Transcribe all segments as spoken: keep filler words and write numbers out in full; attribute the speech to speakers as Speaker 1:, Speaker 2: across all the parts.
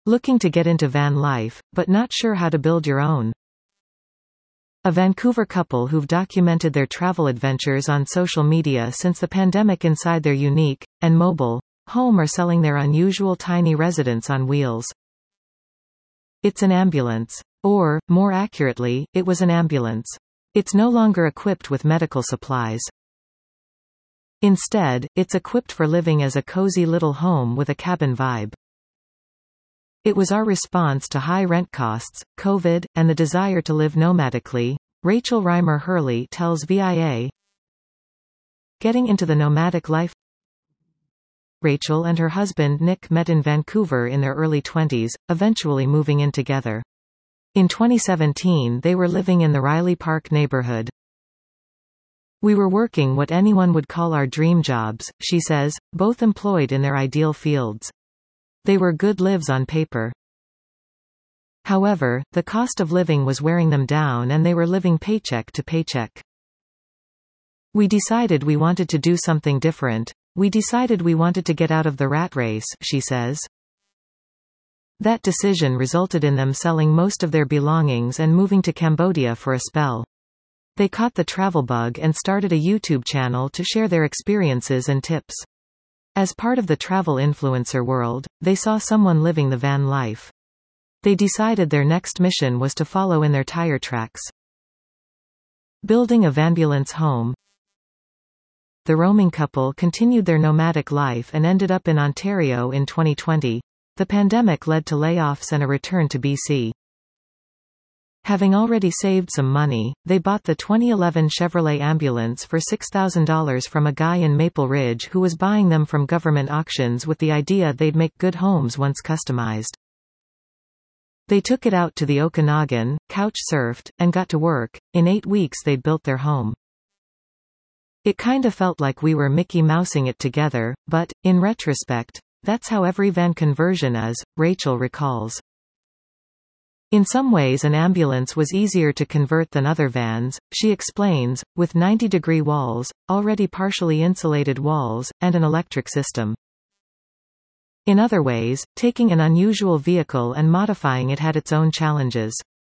Speaker 1: Looking to get into van life, but not sure how to build your own? A Vancouver couple who've documented their travel adventures on social media since the pandemic inside their unique, and mobile, home are selling their unusual tiny residence on wheels. It's an ambulance. Or, more accurately, it was an ambulance. It's no longer equipped with medical supplies. Instead, it's equipped for living as a cozy little home with a cabin vibe. It was our response to high rent costs, COVID, and the desire to live nomadically, Rachel Reimer Hurley tells V I A. Getting into the nomadic life. Rachel and her husband Nick met in Vancouver in their early twenties, eventually moving in together. In twenty seventeen they were living in the Riley Park neighborhood. We were working what anyone would call our dream jobs, she says, both employed in their ideal fields. They were good lives on paper. However, the cost of living was wearing them down and they were living paycheck to paycheck. We decided we wanted to do something different. We decided we wanted to get out of the rat race, she says. That decision resulted in them selling most of their belongings and moving to Cambodia for a spell. They caught the travel bug and started a YouTube channel to share their experiences and tips. As part of the travel influencer world, they saw someone living the van life. They decided their next mission was to follow in their tire tracks. Building a vanbulance home. The roaming couple continued their nomadic life and ended up in Ontario in twenty twenty. The pandemic led to layoffs and a return to B C. Having already saved some money, they bought the twenty eleven Chevrolet ambulance for six thousand dollars from a guy in Maple Ridge who was buying them from government auctions with the idea they'd make good homes once customized. They took it out to the Okanagan, couch surfed, and got to work. In eight weeks they'd built their home. It kinda felt like we were Mickey Mousing it together, but, in retrospect, that's how every van conversion is, Rachel recalls. In some ways an ambulance was easier to convert than other vans, she explains, with ninety degree walls, already partially insulated walls, and an electric system. In other ways, taking an unusual vehicle and modifying it had its own challenges.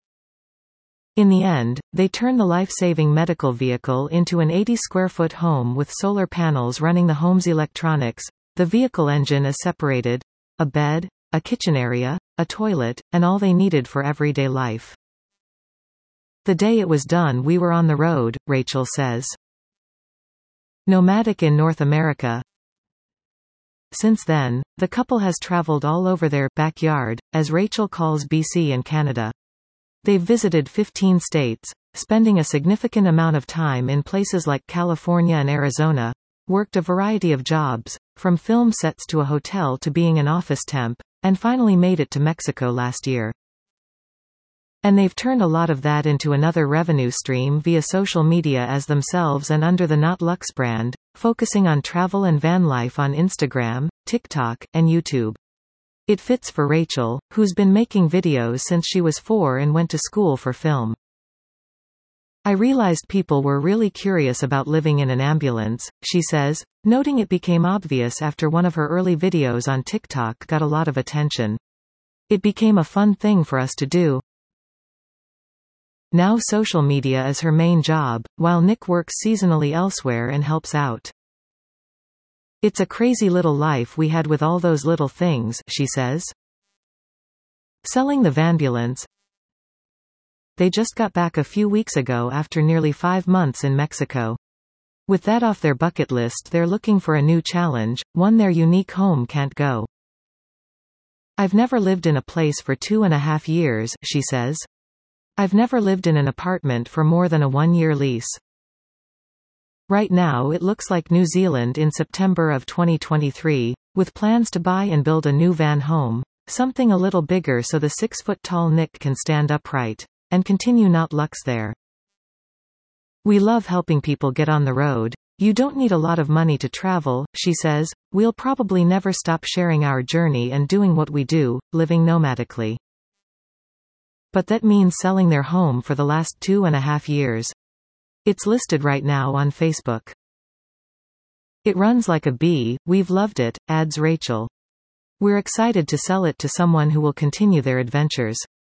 Speaker 1: In the end, they turned the life-saving medical vehicle into an eighty square foot home with solar panels running the home's electronics. The vehicle engine is separated, a bed, a kitchen area, a toilet, and all they needed for everyday life. The day it was done we were on the road, Rachel says. Nomadic in North America. Since then, the couple has traveled all over their backyard, as Rachel calls B C and Canada. They've visited fifteen states, spending a significant amount of time in places like California and Arizona, worked a variety of jobs, from film sets to a hotel to being an office temp, and finally made it to Mexico last year. And they've turned a lot of that into another revenue stream via social media as themselves and under the Not Lux brand, focusing on travel and van life on Instagram, TikTok, and YouTube. It fits for Rachel, who's been making videos since she was four and went to school for film. I realized people were really curious about living in an ambulance, she says, noting it became obvious after one of her early videos on TikTok got a lot of attention. It became a fun thing for us to do. Now social media is her main job, while Nick works seasonally elsewhere and helps out. It's a crazy little life we had with all those little things, she says. Selling the vanbulance. They just got back a few weeks ago after nearly five months in Mexico. With that off their bucket list, they're looking for a new challenge, one their unique home can't go. I've never lived in a place for two and a half years, she says. I've never lived in an apartment for more than a one-year lease. Right now it looks like New Zealand in September of twenty twenty-three, with plans to buy and build a new van home, something a little bigger so the six-foot-tall Nick can stand upright, and continue Not Lux there. We love helping people get on the road. You don't need a lot of money to travel, she says. We'll probably never stop sharing our journey and doing what we do, living nomadically. But that means selling their home for the last two and a half years. It's listed right now on Facebook. It runs like a bee, we've loved it, adds Rachel. We're excited to sell it to someone who will continue their adventures.